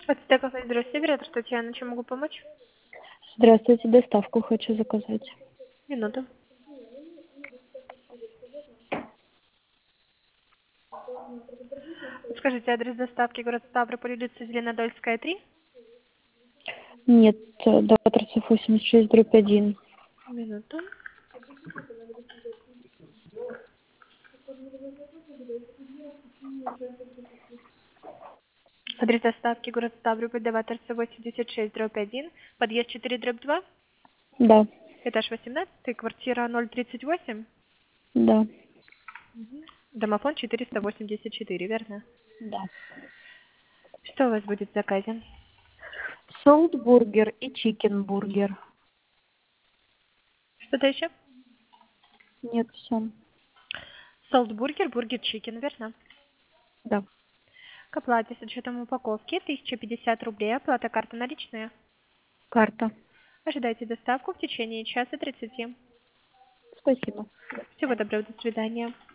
Отсюда кафе «Здравствуйте», оператор Татьяна, чем могу помочь? Здравствуйте, доставку хочу заказать. Минуту. Скажите, адрес доставки город Ставрополь, улица Зеленодольская, 3? Нет, до Патрицев 86/1. Минуту. Адрес доставки город Ставрополь, Даваторца 86/1, подъезд 4/2, Да, этаж 18, квартира 038, да, домофон 484, верно? да. Что у вас будет в заказе? Солт-бургер и чикен-бургер. Что-то еще? Нет, все. Солт-бургер, бургер чикен, верно? Да, К оплате с учетом упаковки 1050 рублей, оплата карта наличная. карта. Ожидайте доставку в течение часа 30. Спасибо. Всего доброго, до свидания.